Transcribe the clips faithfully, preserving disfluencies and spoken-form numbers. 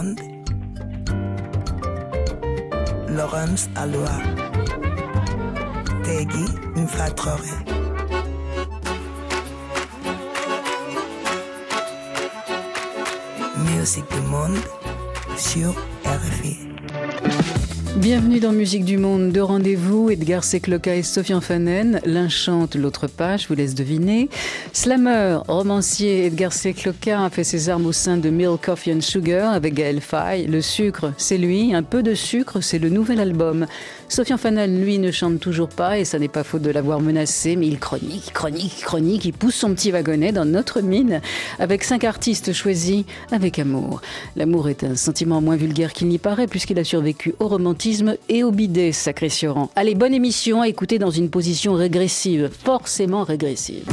monde, Laurence Aloha, Tegui Mfatrore. Musique du monde sur R F I. Bienvenue dans Musique du Monde, deux rendez-vous, Edgar Secloka et Sofian Fanen. L'un chante, l'autre pas, je vous laisse deviner. Slammer, romancier, Edgar Secloka a fait ses armes au sein de Milk, Coffee and Sugar avec Gaël Faye. Le sucre, c'est lui, un peu de sucre, c'est le nouvel album. Sofian Fanen, lui, ne chante toujours pas et ça n'est pas faute de l'avoir menacé, mais il chronique, chronique, chronique, il pousse son petit wagonnet dans notre mine avec cinq artistes choisis avec amour. L'amour est un sentiment moins vulgaire qu'il n'y paraît puisqu'il a survécu au romantisme et au bidet, sacré Sioran. Allez, bonne émission à écouter dans une position régressive, forcément régressive.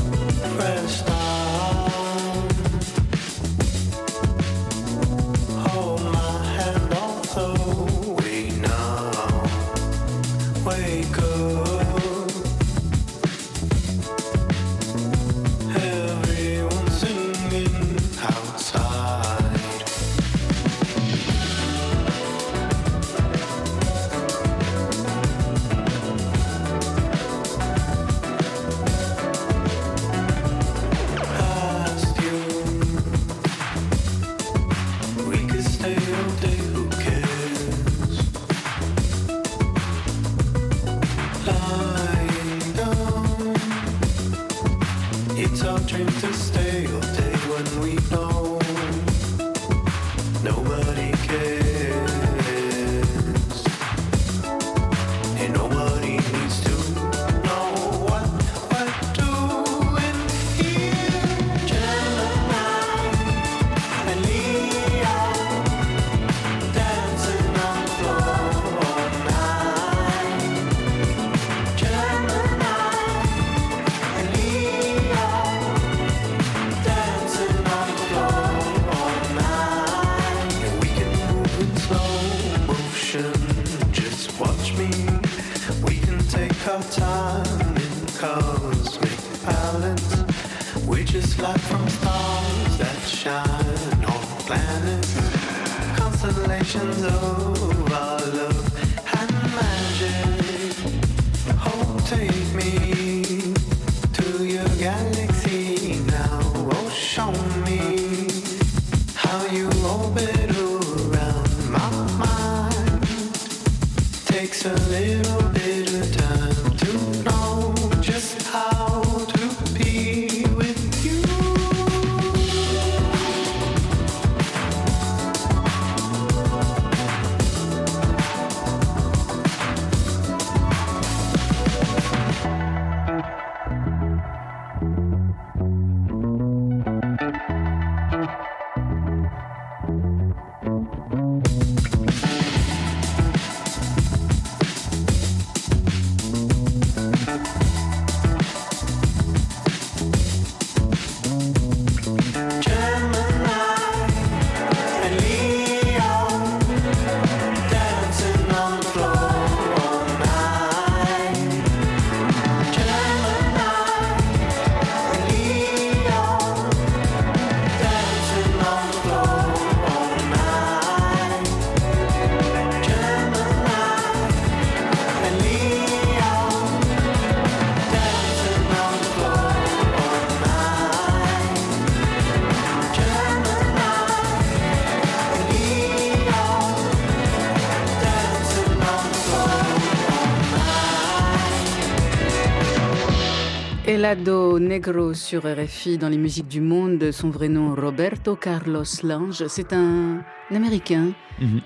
Helado Negro sur R F I dans les musiques du monde. Son vrai nom, Roberto Carlos Lange. C'est un, un Américain mm-hmm.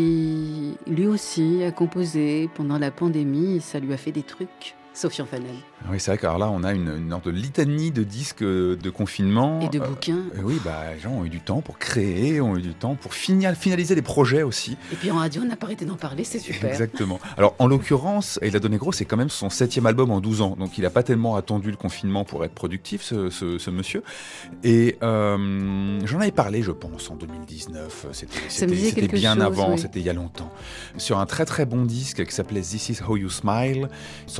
qui, lui aussi, a composé pendant la pandémie. Ça lui a fait des trucs. Sofian Fanen. Oui, c'est vrai qu'alors là, on a une, une sorte de litanie de disques de confinement. Et de bouquins. Euh, oui, bah, les gens ont eu du temps pour créer, ont eu du temps pour finir, finaliser des projets aussi. Et puis en radio, on n'a pas arrêté d'en parler, c'est super. Exactement. Alors, en l'occurrence, Helado Negro, c'est quand même son septième album en douze ans. Donc, il n'a pas tellement attendu le confinement pour être productif, ce, ce, ce monsieur. Et euh, j'en avais parlé, je pense, en deux mille dix-neuf. C'était, c'était, c'était bien chose, avant, oui. C'était il y a longtemps. Sur un très très bon disque qui s'appelait This Is How You Smile, sorti en deux mille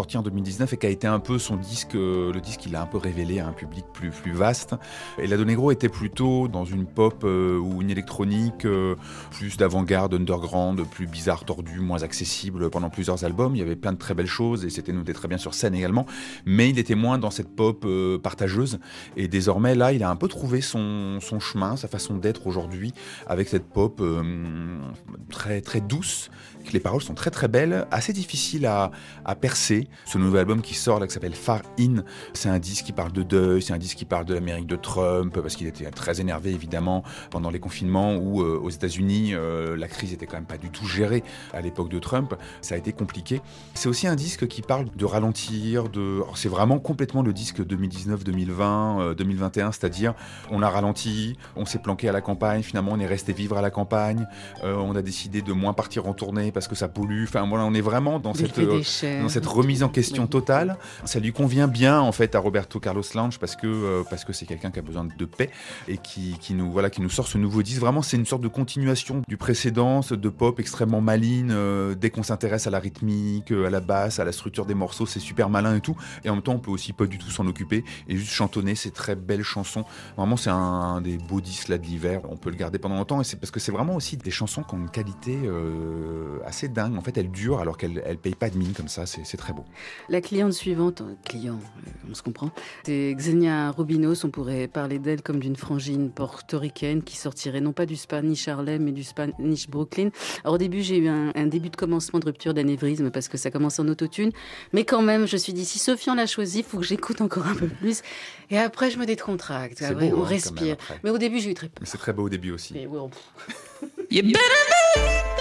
soixante-dix-neuf et qui a été un peu son disque, euh, le disque qu'il a un peu révélé à un public plus, plus vaste. Et Lado Negro était plutôt dans une pop euh, ou une électronique euh, plus d'avant-garde, underground, plus bizarre, tordu, moins accessible pendant plusieurs albums. Il y avait plein de très belles choses et c'était noté très bien sur scène également. Mais il était moins dans cette pop euh, partageuse. Et désormais, là, il a un peu trouvé son, son chemin, sa façon d'être aujourd'hui avec cette pop euh, très, très douce. Que les paroles sont très très belles, assez difficiles à, à percer. Ce nouvel album qui sort là, qui s'appelle Far In, c'est un disque qui parle de deuil, c'est un disque qui parle de l'Amérique de Trump, parce qu'il était très énervé évidemment pendant les confinements où euh, aux États-Unis euh, la crise était quand même pas du tout gérée à l'époque de Trump. Ça a été compliqué. C'est aussi un disque qui parle de ralentir, de... Alors, c'est vraiment complètement le disque deux mille dix-neuf, deux mille vingt, euh, deux mille vingt et un, c'est-à-dire on a ralenti, on s'est planqué à la campagne, finalement on est resté vivre à la campagne, euh, on a décidé de moins partir en tournée parce que ça pollue. Enfin voilà, on est vraiment dans cette, euh, dans cette remise en question totale. Ça lui convient bien en fait à Roberto Carlos Lange parce que euh, parce que c'est quelqu'un qui a besoin de paix et qui, qui nous voilà qui nous sort ce nouveau disque. Vraiment, c'est une sorte de continuation du précédent, de pop extrêmement maligne. Euh, dès qu'on s'intéresse à la rythmique, à la basse, à la structure des morceaux, c'est super malin et tout. Et en même temps, on peut aussi pas du tout s'en occuper et juste chantonner ces très belles chansons. Vraiment, c'est un, un des beaux disques là de l'hiver. On peut le garder pendant longtemps et c'est parce que c'est vraiment aussi des chansons qui ont une qualité euh, assez dingue. En fait, elle dure alors qu'elle ne paye pas de mine comme ça. C'est, c'est très beau. La cliente suivante, client, euh, on se comprend, c'est Xenia Rubinos. On pourrait parler d'elle comme d'une frangine portoricaine qui sortirait non pas du Spanish Harlem, mais du Spanish Brooklyn. Alors au début, j'ai eu un, un début de commencement de rupture d'anévrisme parce que ça commence en autotune. Mais quand même, je me suis dit, si Sofian l'a choisi, il faut que j'écoute encore un peu plus. Et après, je me décontracte. C'est après, beau, on hein, respire. Mais au début, j'ai eu très peur. Mais c'est très beau au début aussi. Mais ouais, on... You better believe it.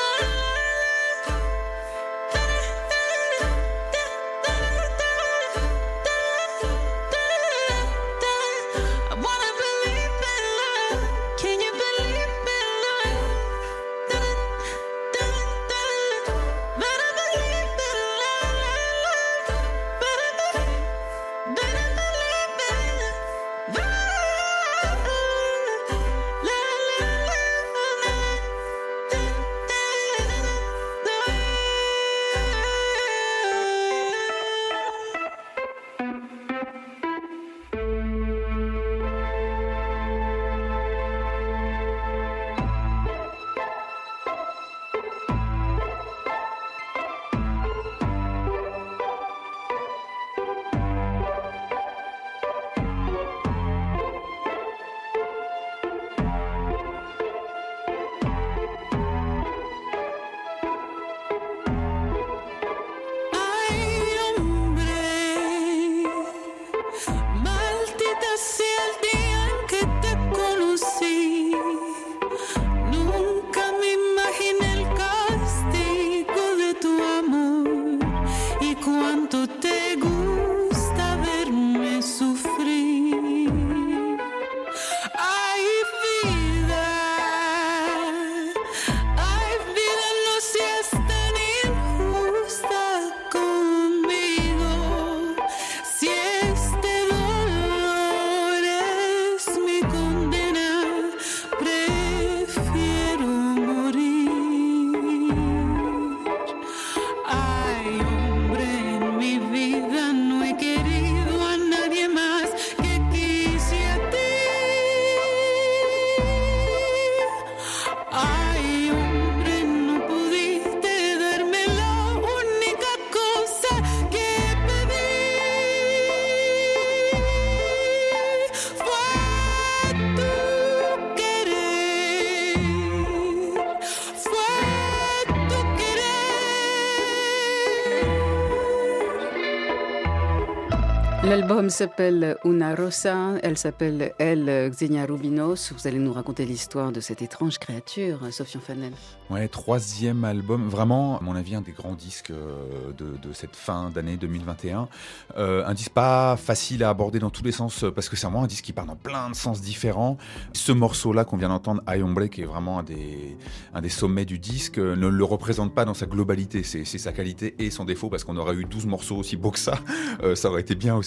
L'album s'appelle Una Rosa, elle s'appelle, elle, Xenia Rubinos. Vous allez nous raconter l'histoire de cette étrange créature, Sofian Fanel. Ouais, troisième album, vraiment, à mon avis, un des grands disques de, de cette fin d'année deux mille vingt et un. Euh, un disque pas facile à aborder dans tous les sens, parce que c'est vraiment un disque qui part dans plein de sens différents. Ce morceau-là qu'on vient d'entendre, Ay Hombre, qui est vraiment un des, un des sommets du disque, ne le représente pas dans sa globalité. C'est, c'est sa qualité et son défaut, parce qu'on aurait eu douze morceaux aussi beaux que ça. Euh, ça aurait été bien aussi.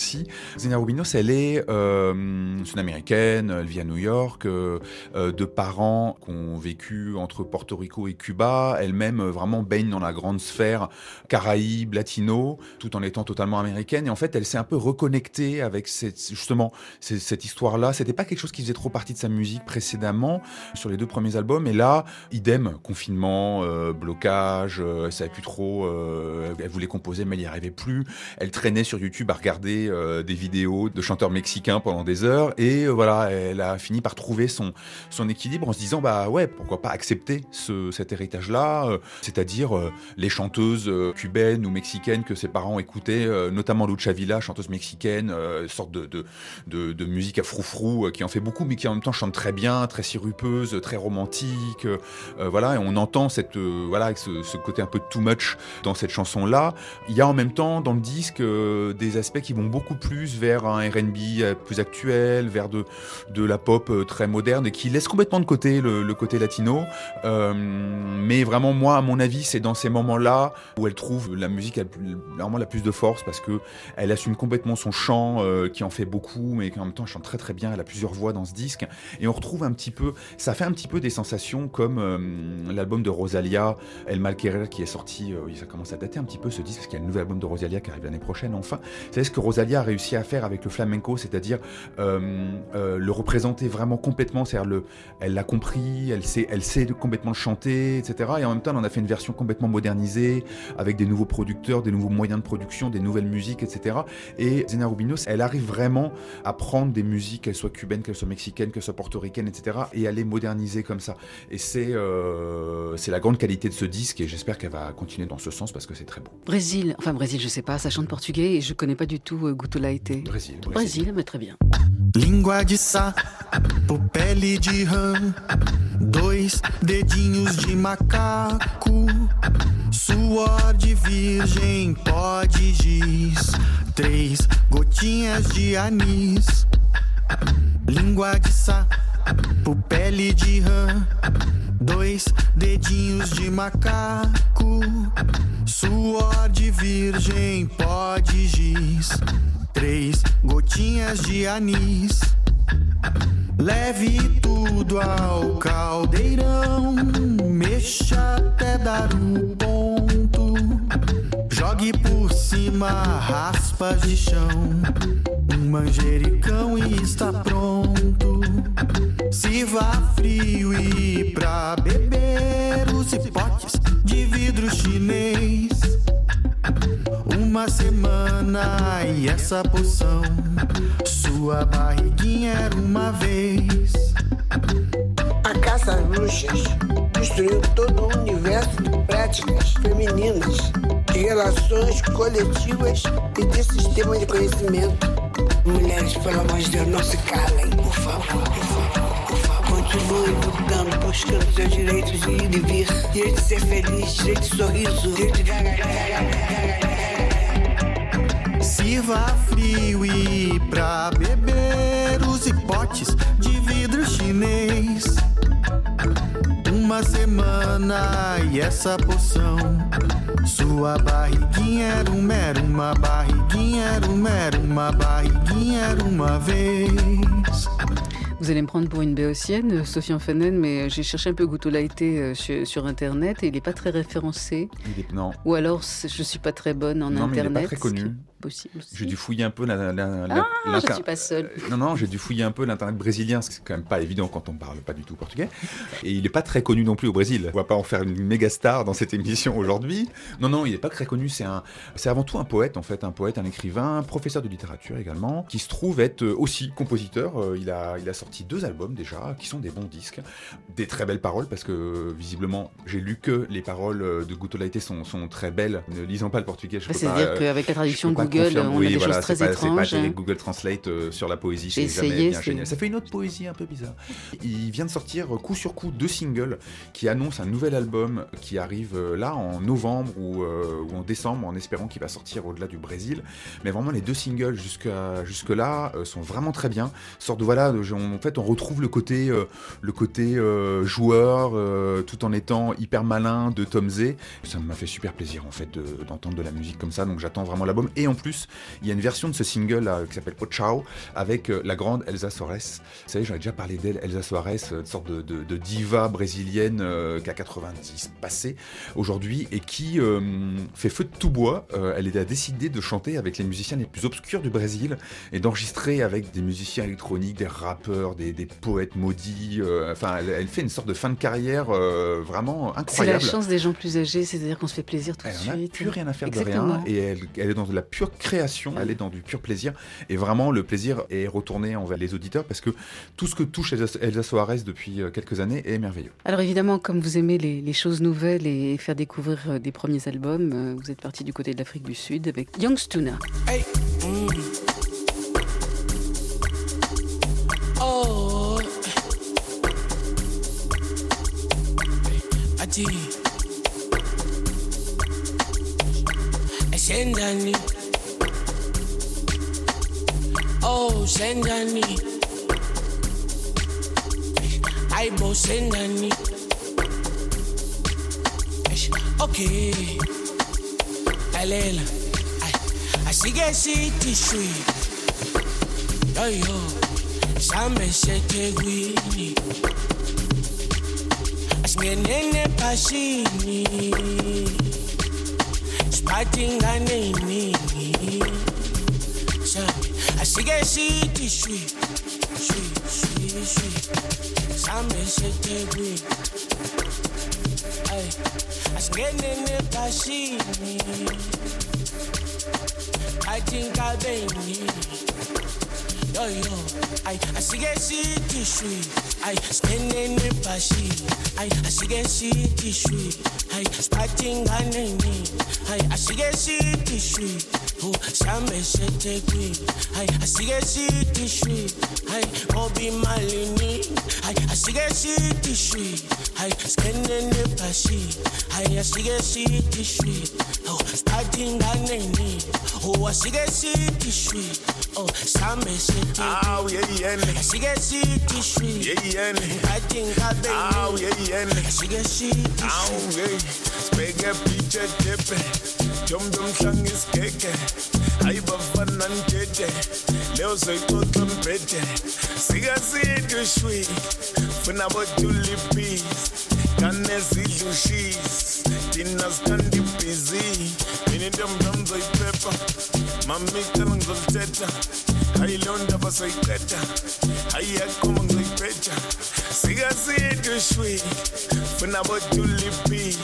aussi. Xenia Rubinos, elle est, euh, c'est une américaine, elle vit à New York, euh, euh, de parents qui ont vécu entre Porto Rico et Cuba. Elle-même euh, vraiment baigne dans la grande sphère caraïbe, latino, tout en étant totalement américaine. Et en fait, elle s'est un peu reconnectée avec cette, justement cette, cette histoire-là. C'était pas quelque chose qui faisait trop partie de sa musique précédemment sur les deux premiers albums. Et là, idem, confinement, euh, blocage, euh, elle savait plus trop. Euh, elle voulait composer, mais elle n'y arrivait plus. Elle traînait sur YouTube à regarder euh, des vidéos de chanteurs mexicains pendant des heures. Et euh, voilà, elle a fini par trouver son son équilibre en se disant bah ouais, pourquoi pas accepter ce, cet héritage-là, euh, c'est-à-dire euh, les chanteuses euh, cubaines ou mexicaines que ses parents écoutaient, euh, notamment Lucha Villa, chanteuse mexicaine, euh, sorte de, de, de, de musique à froufrou, euh, qui en fait beaucoup, mais qui en même temps chante très bien, très sirupeuse, très romantique. Euh, euh, voilà, et on entend cette, euh, voilà, ce, ce côté un peu too much dans cette chanson-là. Il y a en même temps dans le disque euh, des aspects qui vont beaucoup plus vers un R and B euh, plus actuel, vers de, de la pop euh, très moderne et qui laisse complètement de côté le, le côté latino. Euh, mais vraiment, moi, à mon avis, c'est dans ces moments-là où elle trouve la musique la, vraiment la plus de force parce que elle assume complètement son chant euh, qui en fait beaucoup, mais qui en même temps chante très très bien. Elle a plusieurs voix dans ce disque et on retrouve un petit peu, ça fait un petit peu des sensations comme euh, l'album de Rosalia, El Mal Querer, qui est sorti, euh, ça commence à dater un petit peu ce disque parce qu'il y a le nouvel album de Rosalia qui arrive l'année prochaine enfin. C'est ce que Rosalia a réussi à faire avec le flamenco, c'est-à-dire euh, euh, le représenter vraiment complètement, c'est-à-dire le, elle l'a compris, elle sait, elle sait complètement le chanter, et cetera. Et en même temps, elle en a fait une version complètement modernisée, avec des nouveaux producteurs, des nouveaux moyens de production, des nouvelles musiques, et cetera. Et Xenia Rubinos, elle arrive vraiment à prendre des musiques, qu'elles soient cubaines, qu'elles soient mexicaines, qu'elles soient portoricaines, et cetera, et à les moderniser comme ça. Et c'est, euh, c'est la grande qualité de ce disque, et j'espère qu'elle va continuer dans ce sens parce que c'est très beau. Brésil, enfin Brésil, je sais pas, ça chante portugais et je connais pas du tout euh, Guto Laite. Brésil, Brésil. Brésil, mais très bien. Língua de sapo, pele de rã, dois dedinhos de macaco, suor de virgem, pó de giz, três gotinhas de anis. Língua de sapo, pele de rã, dois dedinhos de macaco, suor de virgem, pó de giz, três gotinhas de anis. Leve tudo ao caldeirão, mexa até dar o ponto. Jogue por cima raspas de chão, um manjericão e está pronto. Sirva frio e pra beber os hipotes de vidro chinês. Uma semana e essa poção, sua barriguinha era uma vez. A caça às bruxas destruiu todo o universo de práticas femininas, de relações coletivas e de sistema de conhecimento. Mulheres, pelo amor de Deus, não se calem, por favor, por favor, por favor. Continuem lutando, buscando seus direitos de ir e vir, direito de ser feliz, direito de sorriso, direito de gargalhar. Sirva frio e pra beber os hipotes de vidro chinês. Uma semana e essa poção, sua barriguinha era uma, era uma barriguinha, era uma, era uma barriguinha, era uma vez. Vous allez me prendre pour une béotienne, Sofiane Fanen, mais j'ai cherché un peu Guto Laite sur, sur Internet et il n'est pas très référencé. Il est, non. Ou alors je ne suis pas très bonne en non, Internet. Non, mais il n'est pas très connu. Possible aussi. J'ai dû fouiller un peu la, la, la, ah, la, je ne suis pas seule. Euh, non, non, j'ai dû fouiller un peu l'internet brésilien, ce qui est quand même pas évident quand on ne parle pas du tout portugais. Et il n'est pas très connu non plus au Brésil. On va pas en faire une méga star dans cette émission aujourd'hui. Non, non, il n'est pas très connu. C'est, un, c'est avant tout un poète, en fait, un poète, un écrivain, professeur de littérature également, qui se trouve être aussi compositeur. Il a, il a sorti deux albums déjà, qui sont des bons disques, des très belles paroles, parce que visiblement, j'ai lu que les paroles de Guto Laite sont, sont très belles. Ne lisant pas le portugais, je peux c'est pas... C'est-à-dire qu'avec la traduction de Google, confirmer. on oui, a des voilà, choses très c'est pas, étranges. C'est pas des Google Translate euh, sur la poésie, c'est essayé, jamais bien c'est... génial. Ça fait une autre poésie un peu bizarre. Il vient de sortir coup sur coup deux singles qui annoncent un nouvel album qui arrive là en novembre ou, euh, ou en décembre, en espérant qu'il va sortir au-delà du Brésil. Mais vraiment, les deux singles jusqu'à, jusque-là euh, sont vraiment très bien. Sorte de, voilà, on, en fait, on retrouve le côté, euh, le côté euh, joueur, euh, tout en étant hyper malin de Tom Zé. Ça m'a fait super plaisir, en fait, de, d'entendre de la musique comme ça. Donc, j'attends vraiment l'album. Et en plus, il y a une version de ce single là, qui s'appelle Oh Ciao, avec euh, la grande Elsa Soares. Vous savez, j'en ai déjà parlé d'elle, Elsa Soares, une sorte de, de, de diva brésilienne euh, qui a quatre-vingt-dix passé aujourd'hui et qui euh, fait feu de tout bois. Euh, elle a décidé de chanter avec les musiciens les plus obscurs du Brésil et d'enregistrer avec des musiciens électroniques, des rappeurs, des, des poètes maudits. Euh, enfin, elle, elle fait une sorte de fin de carrière euh, vraiment incroyable. C'est la chance des gens plus âgés, c'est-à-dire qu'on se fait plaisir tout elle de suite. Elle n'a plus rien à faire Exactement. de rien et elle, elle est dans de la pure création, ouais. Elle est dans du pur plaisir et vraiment le plaisir est retourné envers les auditeurs parce que tout ce que touche Elsa, Elsa Soares depuis quelques années est merveilleux. Alors évidemment, comme vous aimez les, les choses nouvelles et faire découvrir des premiers albums, vous êtes parti du côté de l'Afrique du Sud avec Young Stuna. Hey. Mm. Oh, Ati, Sendani. Oh, Sendani. Aibo Sendani. Okay, Alela. Asigesi tishui. Yo yo. Sambe setegwini. Asngenene pashini. Spatinga nini. Sambe asigesi tishui. Shui shui shui. Sambe setegwini. Ay. Asngenene pashini. I think I'll be me. Yo yo, I I see get city sweet. I spending the pashi. I I see get city sweet. I starting a name. I I see get city sweet. Oh, some say take me. I I see get city sweet. I Obi Malini. I I see get city sweet. I spending the pashi. I I see get city sweet. Oh, starting a name. Oh, I see get city sweet. Oh, some say take me. Ah, yeah, yeah. I see get city sweet. Yeah, yeah. I think I be. Ah, yeah, yeah. I see get city Ah, sweet. yeah. Spege piche tepe. Jom jom shang is keke. Hai bafana ntete. Leo soy todo mpete. Siga city sweet. Funa bo tulipi. Kane zidlushis. Tina standi busy. Mini dum dum zoy pepa. Mami kama ngolteta. Hai londa basoy keta. Hai yakoma ngoy pecha. Siga city sweet. Funa bo tulipi.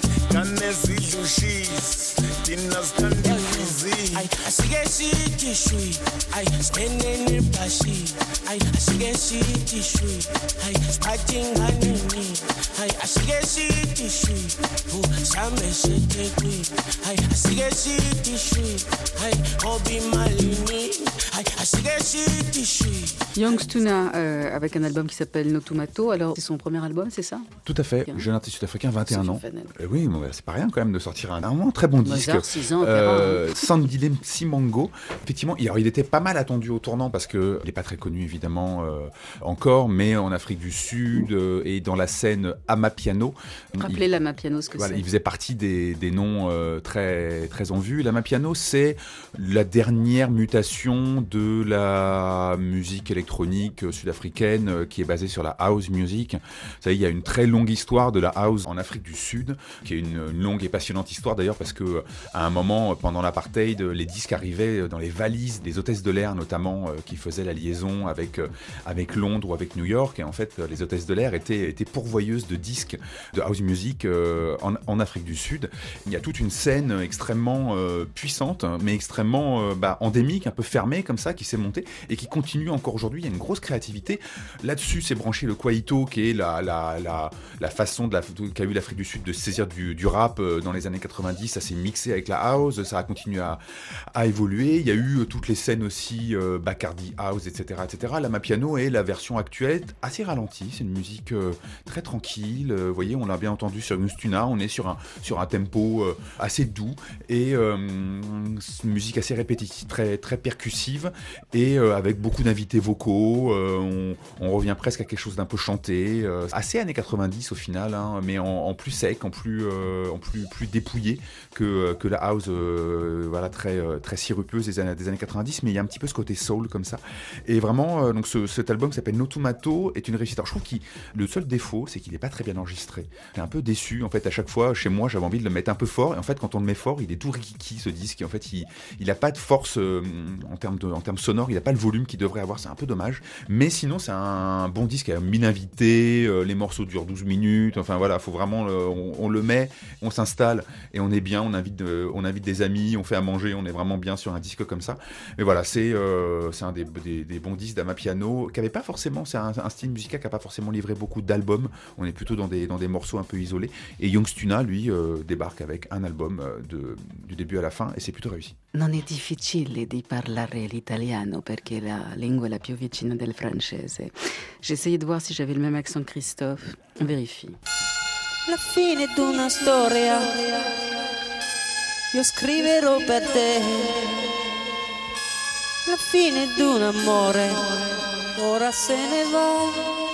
Kane zidlushis. Tina standi busy. I I see get city sweet. I spending the pashi. I I see get city sweet. I starting a nini. I I see get city sweet. Oh, some say take me. I I see get city sweet. I Obi Malini. I I see get city sweet. Young Stuna euh, avec un album qui s'appelle No Tomato. Alors c'est son premier album, c'est ça? Tout à fait, Bien. jeune artiste sud-africain, vingt et un ans. Fanel. Euh, oui, bon, c'est pas rien quand même de sortir un, un très bon disque. Mozart, six ans, euh, Sandile Simango. Effectivement, il, alors, il était pas mal attendu au tournant parce que il n'est pas très connu évidemment euh, encore, mais en Afrique du Sud euh, et dans la scène Amapiano. Rappelez l'Amapiano ce que Voilà, c'est. il faisait partie des, des noms euh, très, très en vue. L'Amapiano, c'est la dernière mutation de la musique électronique sud-africaine euh, qui est basée sur la house music. Vous savez, il y a une très longue histoire de la house en Afrique du Sud, qui est une, une longue et passionnante histoire d'ailleurs, parce que à un moment, pendant l'apartheid, les disques arrivaient dans les valises des hôtesses de l'air, notamment, euh, qui faisaient la liaison avec, euh, avec Londres ou avec New York. Et en fait, les hôtesses de l'air étaient, étaient pourvoyeuses de disques de house music euh, en, en Afrique du Sud. Il y a toute une scène extrêmement euh, puissante, mais extrêmement euh, bah, endémique, un peu fermée comme ça, qui s'est montée et qui continue encore aujourd'hui. Il y a une grosse créativité. Là-dessus, c'est branché le kwaito, qui est la, la, la, la façon de la, qu'a eu l'Afrique du Sud de se saisir du, du, du rap dans les années quatre-vingt-dix, ça s'est mixé avec la house, ça a continué à, à évoluer. Il y a eu toutes les scènes aussi, euh, Bacardi House, et cetera, et cetera. L'Amapiano est la version actuelle, assez ralentie. C'est une musique euh, très tranquille. Euh, vous voyez, on l'a bien entendu sur Young Stunna, on est sur un, sur un tempo euh, assez doux et euh, une musique assez répétitive, très, très percussive et euh, avec beaucoup d'invités vocaux. Euh, on, on revient presque à quelque chose d'un peu chanté, euh, assez années quatre-vingt-dix au final, hein, mais en, en plus sec, en plus, euh, en plus, plus dépouillé que, que la house, euh, voilà, très, très sirupeuse des années, des années quatre-vingt-dix, mais il y a un petit peu ce côté soul comme ça. Et vraiment, euh, donc ce, cet album qui s'appelle No Tomato est une réussite. Alors, je trouve que le seul défaut, c'est qu'il n'est pas très bien enregistré. J'ai un peu déçu, en fait, à chaque fois, chez moi, j'avais envie de le mettre un peu fort, et en fait, quand on le met fort, il est tout rikiki, ce disque, et en fait, il il n'a pas de force euh, en termes de, en termes sonores, il n'a pas le volume qu'il devrait avoir, c'est un peu dommage, mais sinon, c'est un bon disque, il y a mille invités, euh, les morceaux durent douze minutes, enfin voilà, faut vraiment, le, on, on le met, on s'installe, et on est bien, on invite, de, on invite des amis, on fait à manger, on est vraiment bien sur un disque comme ça. Mais voilà, c'est, euh, c'est un des, des, des bons disques d'Amapiano, qui avait pas forcément, c'est un, un style musical qui n'a pas forcément livré beaucoup d'albums, on est plutôt dans des, dans des morceaux un peu isolés, et Young Stunna, lui, euh, débarque avec un album euh, de, du début à la fin, et c'est plutôt réussi. Non è difficile di parlare l'italiano perché la lingua è la più vicina del francese. J'ai essayé de voir si j'avais le même accent que Christophe. On vérifie. La fine d'una storia io scriverò per te. La fine d'un amore ora se ne va.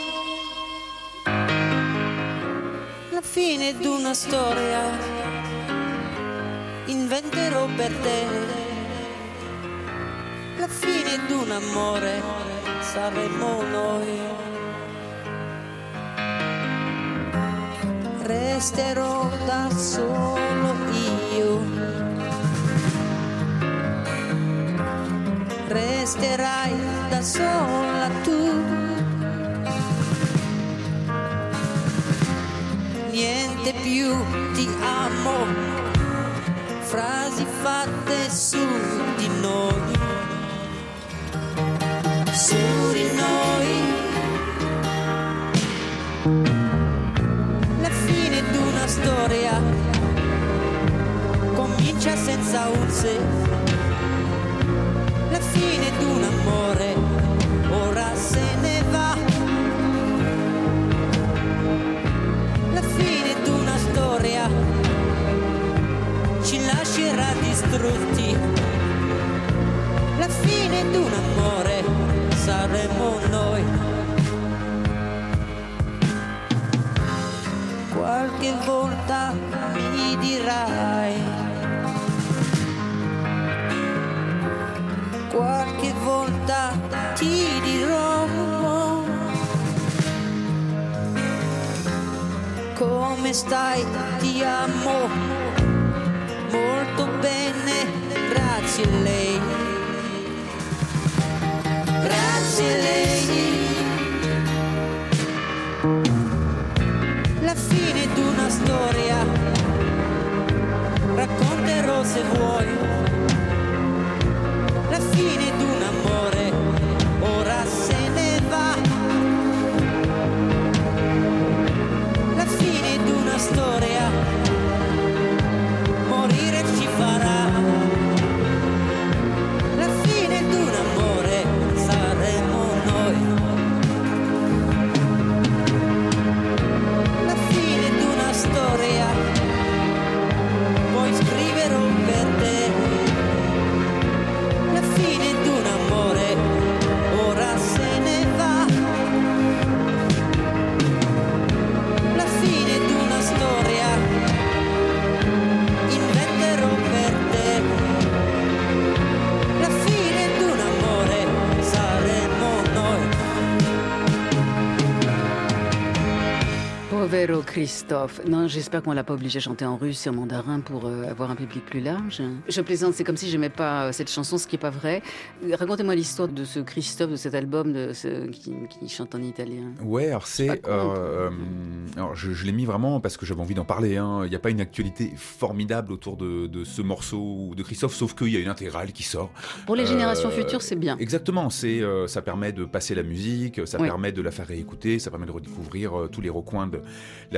La fine d'una storia inventerò per te. La fine d'un amore saremo noi. Resterò da solo io. Resterai da sola tu. Niente più ti amo. Frasi fatte su di noi. Su di noi. La fine d'una storia comincia senza un se. La fine d'un amore ora se ne va. La fine d'una storia ci lascerà distrutti. La fine d'un amore saremo noi. Qualche volta mi dirai, qualche volta ti dirò come stai, ti amo molto bene, grazie a lei, grazie a lei. La fine d'una storia racconterò se vuoi. La fine d'un amore ora se ne va. La fine d'una storia morire ci farà. La fine d'un amore saremo noi. La fine d'una storia poi scriverò per te. La fine d'un amore ora se ne va. La fine d'una storia inventerò per te. La fine d'un amore saremo noi. Povero Christophe. Non, j'espère qu'on l'a pas obligé à chanter en russe et en mandarin pour euh, avoir un public plus large. Je plaisante, c'est comme si j'aimais pas euh, cette chanson, ce qui est pas vrai. Racontez-moi l'histoire de ce Christophe, de cet album de ce, qui, qui chante en italien. Ouais, alors c'est, euh, euh, alors je, je l'ai mis vraiment parce que j'avais envie d'en parler. Hein. Il n'y a pas une actualité formidable autour de, de ce morceau de Christophe, sauf qu'il y a une intégrale qui sort. Pour les euh, générations futures, c'est bien. Exactement, c'est, euh, ça permet de passer la musique, ça Oui. permet de la faire réécouter, ça permet de redécouvrir euh, tous les recoins de la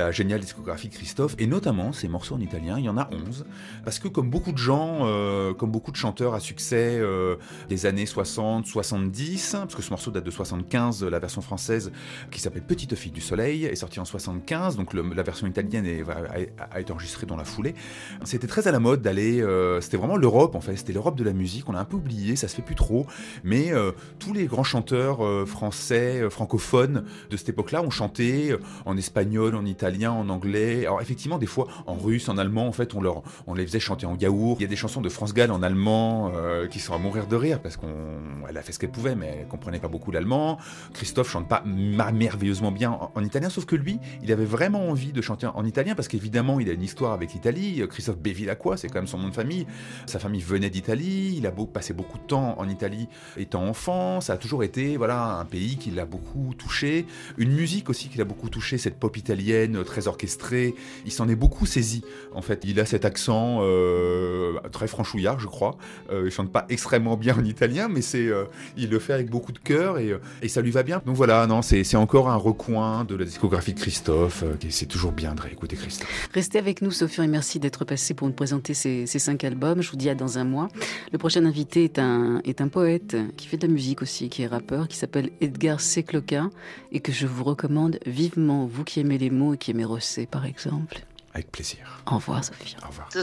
la géniale discographie de Christophe, et notamment ses morceaux en italien, il y en a onze, parce que comme beaucoup de gens, euh, comme beaucoup de chanteurs à succès euh, des années soixante, soixante-dix, parce que ce morceau date de soixante-quinze, la version française, qui s'appelle Petite fille du soleil, est sortie en soixante-quinze, donc le, la version italienne est, a, a été enregistrée dans la foulée. C'était très à la mode d'aller, euh, c'était vraiment l'Europe en fait, c'était l'Europe de la musique, on a un peu oublié, ça se fait plus trop, mais euh, tous les grands chanteurs euh, français, euh, francophones de cette époque-là ont chanté euh, en espagnol, en italien, en anglais, alors effectivement des fois en russe, en allemand, en fait on, leur, on les faisait chanter en yaourt. Il y a des chansons de France Gall en allemand euh, qui sont à mourir de rire parce qu'elle a fait ce qu'elle pouvait, mais elle comprenait pas beaucoup l'allemand. Christophe chante pas merveilleusement bien en, en italien, sauf que lui, il avait vraiment envie de chanter en, en italien parce qu'évidemment, il a une histoire avec l'Italie. Christophe Bevilacqua, c'est quand même son nom de famille. Sa famille venait d'Italie. Il a beau, passé beaucoup de temps en Italie étant enfant. Ça a toujours été, voilà, un pays qui l'a beaucoup touché. Une musique aussi qui l'a beaucoup touché, cette pop italienne très orchestrée. Il s'en est beaucoup saisi. En fait, il a cet accent euh, très franchouillard, je crois. Euh, il chante pas extrêmement bien en italien, mais c'est, euh, il le fait avec beaucoup de cœur et, et ça lui va bien. Donc voilà, non, c'est, c'est encore un recoin de la discographie de Christophe. Euh, c'est toujours bien de réécouter Christophe. Restez avec nous, Sofian, et merci d'être passé pour nous présenter ces, ces cinq albums. Je vous dis à dans un mois. Le prochain invité est un, est un poète qui fait de la musique aussi, qui est rappeur, qui s'appelle Edgar Secloka et que je vous recommande vivement, vous qui aimez les mots et qui aimez Rosset, par exemple. Avec plaisir. Au revoir, Sophia. Au revoir.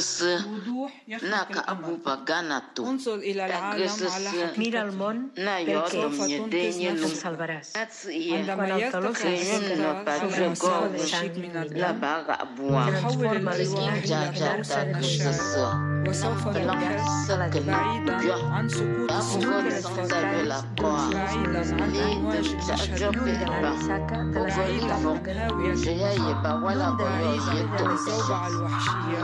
Mira al món perché el salvaràs. La baga buona. Transforma le وسوف نرسلك بعيدا عن سقوط السكر الفاتحة بعيدا عن أمواج المشهد بعيدا عن الهاوية بعيدا عن الزوبعة الوحشية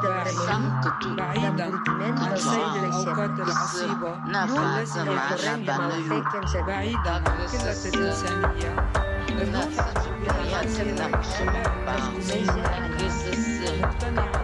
بعيدا عن صيد الأوقات العصيبة التي يقرن بموفق بعيدا عن قلة الإنسانية الموقع بحياة العلماء المجلسين مقتنعة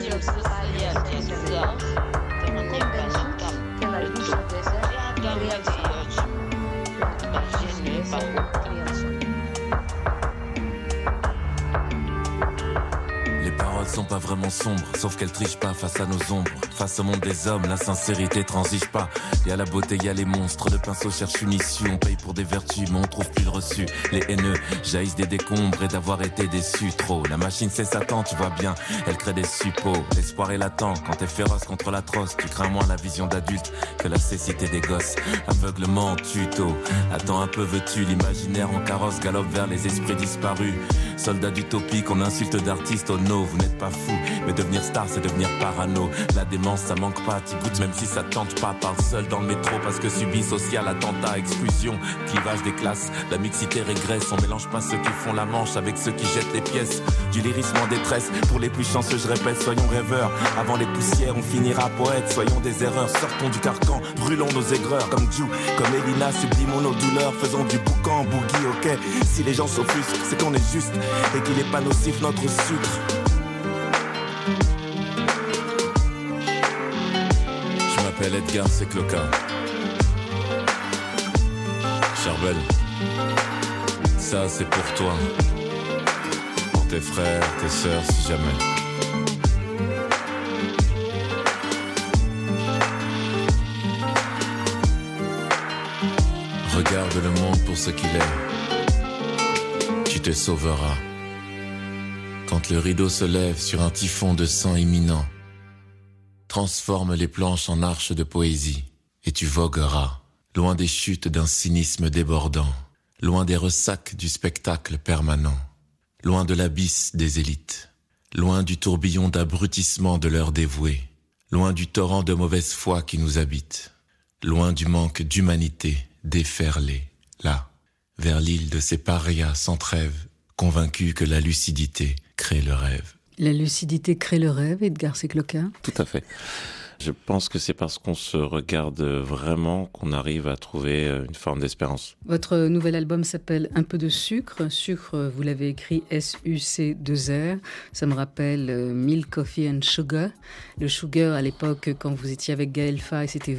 Les paroles sont pas vraiment sombres, sauf qu'elles trichent pas face à nos ombres. Face au monde des hommes, la sincérité transige pas. Y'a la beauté, y'a les monstres, le pinceau cherche une issue. On paye pour des vertus, mais on trouve plus le reçu. Les haineux jaillissent des décombres et d'avoir été déçus trop. La machine c'est Satan, tu vois bien, elle crée des suppôts. L'espoir est latent, quand t'es féroce contre l'atroce. Tu crains moins la vision d'adulte que la cécité des gosses. Aveuglement, tuto, attends un peu, veux-tu? L'imaginaire en carrosse galope vers les esprits disparus. Soldats d'utopie qu'on insulte d'artistes, oh no, vous n'êtes pas fous. Mais devenir star c'est devenir parano. La démence ça manque pas, t'y goûtes même si ça tente pas. Parle seul dans le métro parce que subit social, attentat, exclusion, clivage des classes. La mixité régresse, on mélange pas ceux qui font la manche avec ceux qui jettent les pièces. Du lyrisme en détresse, pour les plus chanceux je répète, soyons rêveurs. Avant les poussières on finira poète, soyons des erreurs. Sortons du carcan, brûlons nos aigreurs. Comme Ju, comme Elina, sublimons nos douleurs. Faisons du boucan, boogie, ok. Si les gens s'offusquent, c'est qu'on est juste et qu'il est pas nocif notre sucre. Je m'appelle Edgar Secloka. Charbel, ça c'est pour toi, pour tes frères, tes sœurs si jamais. Regarde le monde pour ce qu'il est. Tu te sauveras. Quand le rideau se lève sur un typhon de sang imminent, transforme les planches en arches de poésie et tu vogueras, loin des chutes d'un cynisme débordant, loin des ressacs du spectacle permanent, loin de l'abysse des élites, loin du tourbillon d'abrutissement de leurs dévoués, loin du torrent de mauvaise foi qui nous habite, loin du manque d'humanité déferlé, là, vers l'île de ces parias sans trêve, convaincus que la lucidité crée le rêve. La lucidité crée le rêve, Edgar Secloka? Tout à fait. Je pense que c'est parce qu'on se regarde vraiment qu'on arrive à trouver une forme d'espérance. Votre nouvel album s'appelle Un peu de sucre. Sucre, vous l'avez écrit S U C deux R. Ça me rappelle Milk, Coffee and Sugar. Le sugar, à l'époque, quand vous étiez avec Gaël Faye, c'était vous.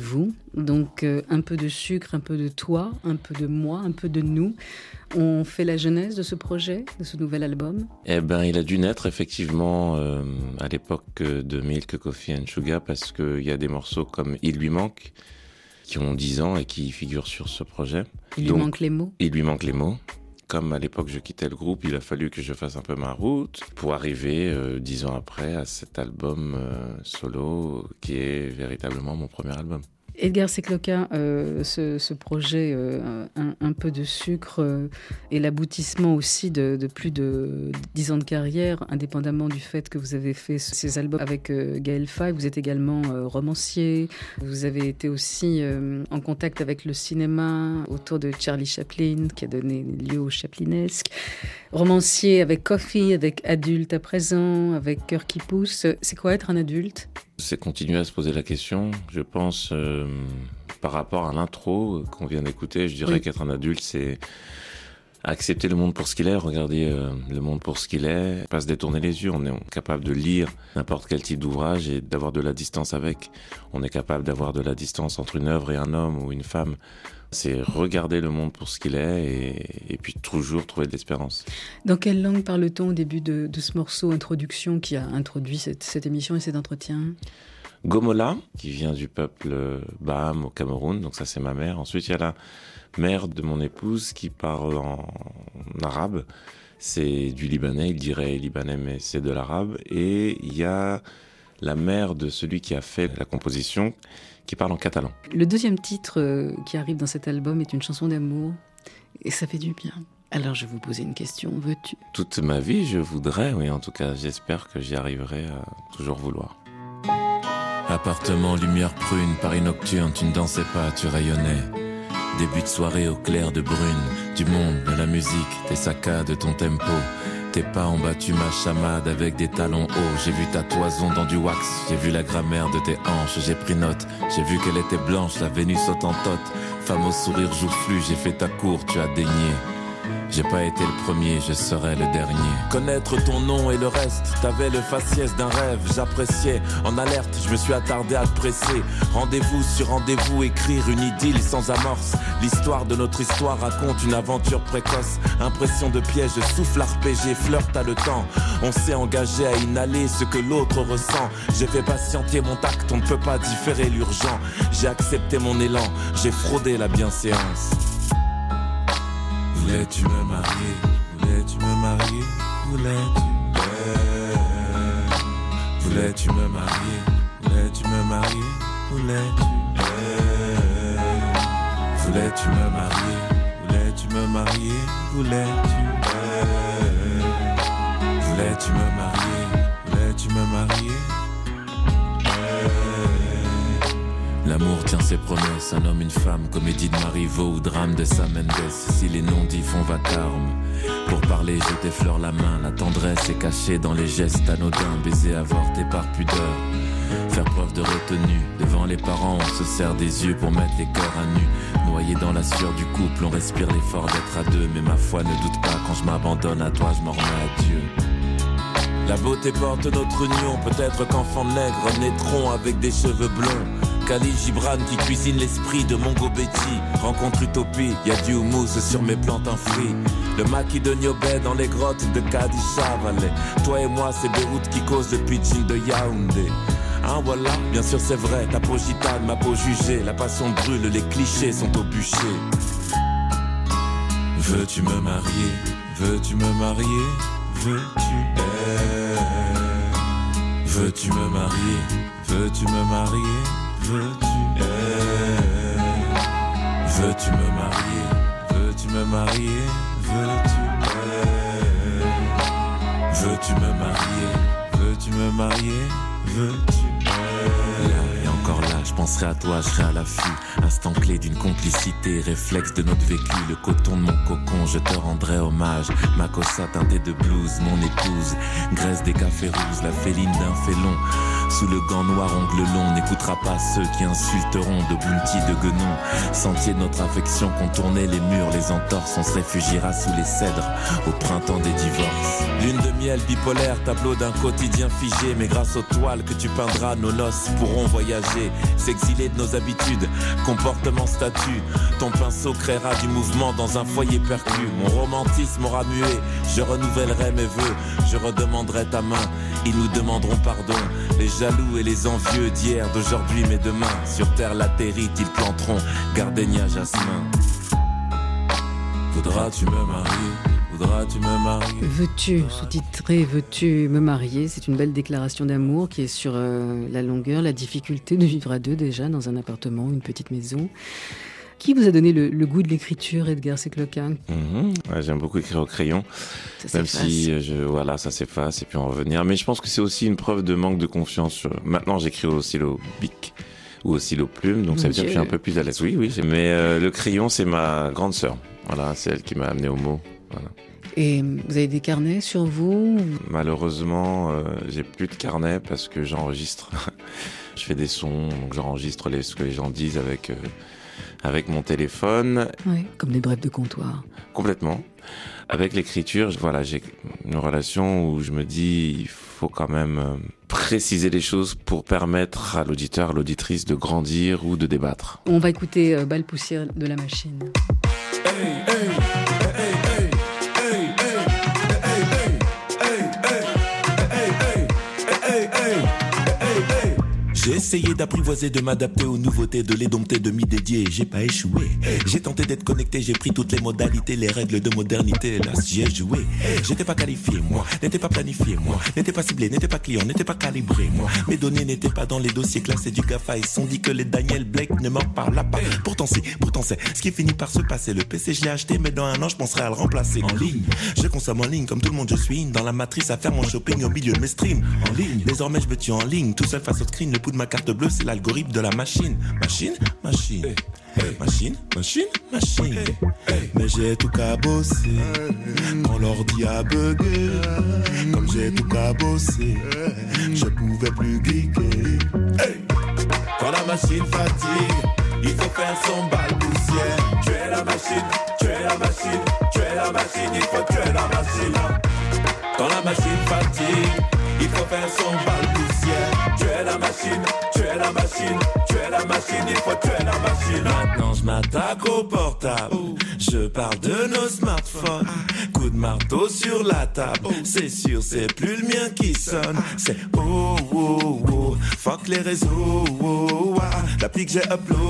Donc euh, un peu de sucre, un peu de toi, un peu de moi, un peu de nous. On fait la genèse de ce projet, de ce nouvel album. Eh ben, il a dû naître effectivement euh, à l'époque de Milk, Coffee and Sugar, parce qu'il y a des morceaux comme Il lui manque, qui ont dix ans et qui figurent sur ce projet. Il Donc, lui manque les mots. Il lui manque les mots. Comme à l'époque je quittais le groupe, il a fallu que je fasse un peu ma route pour arriver euh, dix ans après à cet album euh, solo qui est véritablement mon premier album. Edgar Secloka, euh, ce, ce projet euh, un, un peu de sucre euh, est l'aboutissement aussi de, de plus de dix ans de carrière, indépendamment du fait que vous avez fait ces albums avec euh, Gaël Faye. Vous êtes également euh, romancier. Vous avez été aussi euh, en contact avec le cinéma autour de Charlie Chaplin, qui a donné lieu au Chaplinesque. Romancier avec Coffee, avec Adulte à présent, avec Cœur qui pousse. C'est quoi être un adulte ? C'est continuer à se poser la question. Je pense, euh, par rapport à l'intro qu'on vient d'écouter, je dirais oui. qu'être un adulte, c'est accepter le monde pour ce qu'il est, regarder euh, le monde pour ce qu'il est, pas se détourner les yeux. On est capable de lire n'importe quel type d'ouvrage et d'avoir de la distance avec. On est capable d'avoir de la distance entre une œuvre et un homme ou une femme. C'est regarder le monde pour ce qu'il est et, et puis toujours trouver de l'espérance. Dans quelle langue parle-t-on au début de, de ce morceau introduction qui a introduit cette, cette émission et cet entretien ? Gomola, qui vient du peuple Baham au Cameroun, donc ça c'est ma mère. Ensuite il y a la mère de mon épouse qui parle en, en arabe. C'est du libanais, il dirait libanais mais c'est de l'arabe. Et il y a la mère de celui qui a fait la composition qui parle en catalan. Le deuxième titre qui arrive dans cet album est une chanson d'amour et ça fait du bien. Alors je vais vous poser une question, veux-tu ? Toute ma vie je voudrais, oui en tout cas j'espère que j'y arriverai à toujours vouloir. Appartement, lumière prune, Paris nocturne, tu ne dansais pas, tu rayonnais. Début de soirée au clair de brune, du monde, de la musique, tes saccades, ton tempo. Tes pas ont battu ma chamade avec des talons hauts. J'ai vu ta toison dans du wax, j'ai vu la grammaire de tes hanches. J'ai pris note, j'ai vu qu'elle était blanche, la Vénus hottentote. Femme au sourire joufflu, j'ai fait ta cour, tu as daigné. J'ai pas été le premier, je serai le dernier. Connaître ton nom et le reste, t'avais le faciès d'un rêve, j'appréciais. En alerte, je me suis attardé à te presser. Rendez-vous sur rendez-vous, écrire une idylle sans amorce. L'histoire de notre histoire raconte une aventure précoce. Impression de piège, souffle R P G, flirte à le temps. On s'est engagé à inhaler ce que l'autre ressent. J'ai fait patienter mon tact, on ne peut pas différer l'urgent. J'ai accepté mon élan, j'ai fraudé la bienséance. Voulais-tu me marier? Voulais-tu me marier? Voulais-tu? Eh, voulais-tu me marier? Voulais-tu me marier? Voulais-tu? Eh, voulais-tu me marier? Voulais-tu me marier? Voulais-tu? Eh, voulais-tu me marier? Voulais-tu me marier? L'amour tient ses promesses, un homme, une femme, comédie de Marivaux ou drame de Sam Mendes. Si les non-dits font vacarme, pour parler je t'effleure la main. La tendresse est cachée dans les gestes anodins. Baiser avorté par pudeur, faire preuve de retenue. Devant les parents on se serre des yeux pour mettre les cœurs à nu. Noyé dans la sueur du couple, on respire l'effort d'être à deux. Mais ma foi ne doute pas, quand je m'abandonne à toi je m'en remets à Dieu. La beauté porte notre union, peut-être qu'enfants nègres naîtront avec des cheveux blonds. Khalil Gibran qui cuisine l'esprit de Mongo Betty. Rencontre utopie, y'a du houmous sur mes plantains frits. Le maquis de Niobé dans les grottes de Kadisha Valley. Toi et moi c'est Beyrouth qui cause le pitching de Yaoundé. Hein voilà, bien sûr c'est vrai, ta peau gitane, ma peau jugée. La passion brûle, les clichés sont au bûcher. Veux-tu me marier? Veux-tu me marier? Veux-tu? Eh, veux-tu me marier? Veux-tu me marier? Veux-tu? Eh, veux-tu me marier? Veux-tu me marier? Veux-tu? Eh, veux-tu me marier? Veux-tu me marier? Veux-tu? Eh, là et encore là, je penserai à toi, je serai à l'affût. Instant clé d'une complicité, réflexe de notre vécu. Le coton de mon cocon, je te rendrai hommage. Ma cossa teintée de blues, mon épouse. Graisse des cafés rouges, la féline d'un félon. Sous le gant noir, ongle long, n'écoutera pas ceux qui insulteront de Bounty, de Guenon. Sentier de notre affection, contourner les murs, les entorses, on se réfugiera sous les cèdres au printemps des divorces. Lune de miel bipolaire, tableau d'un quotidien figé, mais grâce aux toiles que tu peindras, nos noces pourront voyager, s'exiler de nos habitudes, comportement, statut. Ton pinceau créera du mouvement dans un foyer percu. Mon romantisme aura mué, je renouvellerai mes vœux, je redemanderai ta main, ils nous demanderont pardon. Les jaloux et les envieux d'hier, d'aujourd'hui mais demain, sur terre latérite ils planteront gardénia, jasmin. Voudras-tu me marier? Voudras-tu me marier? Veux-tu, sous-titré Veux-tu me marier? C'est une belle déclaration d'amour qui est sur euh, la longueur, la difficulté de vivre à deux déjà dans un appartement, une petite maison. Qui vous a donné le, le goût de l'écriture, Edgar Secloka? Mmh, ouais, j'aime beaucoup écrire au crayon, ça même si je, voilà, ça s'efface et puis en revenir. Mais je pense que c'est aussi une preuve de manque de confiance. Maintenant, j'écris au stylo bic ou au stylo plume, donc Mon ça veut dire que je suis un peu plus à l'aise. Oui, oui. Mais euh, le crayon, c'est ma grande sœur. Voilà, c'est elle qui m'a amené au mot. Voilà. Et vous avez des carnets sur vous? Malheureusement, euh, j'ai plus de carnet parce que j'enregistre. Je fais des sons, donc j'enregistre les, ce que les gens disent avec... Euh, avec mon téléphone. Oui, comme des brefs de comptoir. Complètement. Avec l'écriture, voilà, j'ai une relation où je me dis, il faut quand même préciser les choses pour permettre à l'auditeur, à l'auditrice de grandir ou de débattre. On va écouter euh, Balle poussière de La Machine. Hey, hey, hey, hey, hey, hey, hey, hey, hey, hey. J'ai essayé d'apprivoiser, de m'adapter aux nouveautés, de les dompter, de m'y dédier, j'ai pas échoué. J'ai tenté d'être connecté, j'ai pris toutes les modalités, les règles de modernité, là j'y ai joué. J'étais pas qualifié, moi, n'étais pas planifié, moi, n'étais pas ciblé, n'étais pas client, n'étais pas calibré, moi. Mes données n'étaient pas dans les dossiers classés du GAFA, ils sont dit que les Daniel Blake ne me parlent pas. Pourtant si, pourtant c'est ce qui finit par se passer. Le P C je l'ai acheté, mais dans un an je penserai à le remplacer. En ligne, je consomme en ligne, comme tout le monde je suis dans la matrice à faire mon shopping au milieu de mes streams. En ligne, désormais je me tue en ligne, tout seul face au screen, le pouls de ma carte bleue, c'est l'algorithme de la machine. Machine, machine, hey, hey. Machine, machine, machine. Hey, hey. Mais j'ai tout cabossé quand l'ordi a bugué. Comme j'ai tout cabossé, je pouvais plus geeker. Hey. Quand la machine fatigue, il faut faire son balle poussière. Tu es la machine, tu es la machine, tu es la machine, il faut tuer la machine. Quand la machine fatigue, il faut faire son balle poussière. Tu es la machine, tu es la machine, tu es la machine, il faut tuer la machine. Maintenant je m'attaque au portable, je parle de nos smartphones. Coup de marteau sur la table, c'est sûr c'est plus le mien qui sonne. C'est oh oh oh, fuck les réseaux, oh, oh, oh. L'appli que j'ai